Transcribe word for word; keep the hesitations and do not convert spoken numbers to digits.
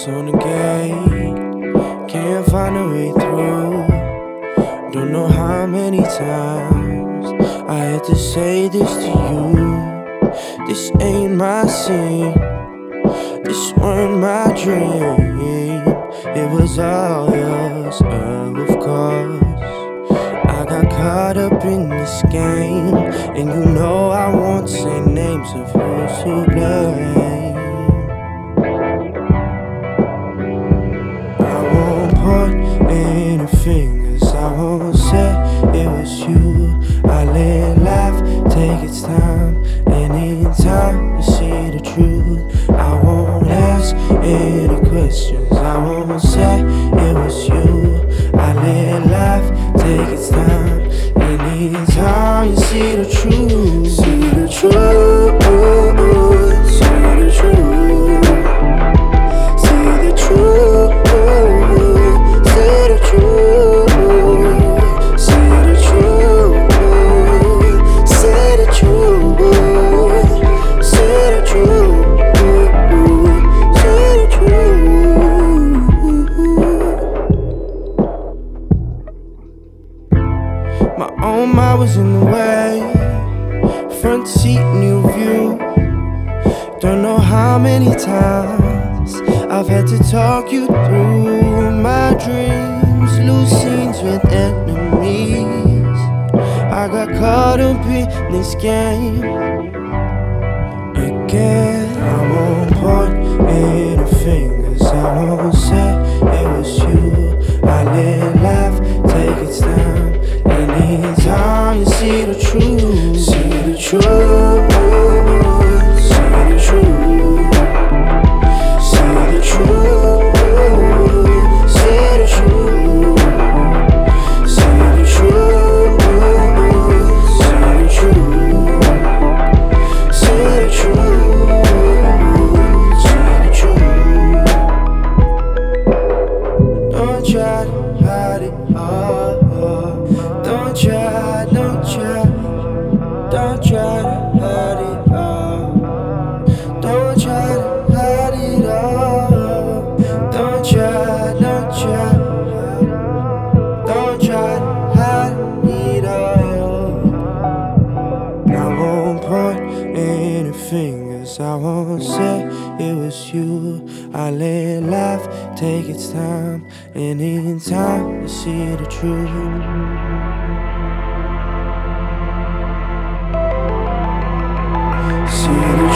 locks on the gate, can't find a way through. Don't know how many times I had to say this to you. This ain't my scene, this weren't my dream. It was all yours, oh, of course. I got caught up in this game, and you know I won't say names of who's to blame. I won't point any fingers, I won't say it was you. I let life take its time, and in time to see the truth. I won't ask any questions, I won't say it was you. I let life take its time, and in time you see the truth. See the truth, see the truth, see the truth. Say the truth, say the truth, say the truth, say the truth, say the truth. My own mind was in the way, front seat, new view. Don't know how many times I've had to talk you through my dreams, lose scenes with enemies. I got caught up in this game again. I won't point any fingers, I won't say it was you. I let life take its time, and in time you see the truth. See the truth, see the truth. Say the truth, say the truth, say the truth, say the truth, say the truth, say the truth. Don't try to hide it all. Don't try, don't try, don't try to hide it all. Don't try to hide it all. Don't try, don't try, don't try to hide it all. I won't point any fingers, I won't say it was you. I let life take its time, and in time you see the truth. See the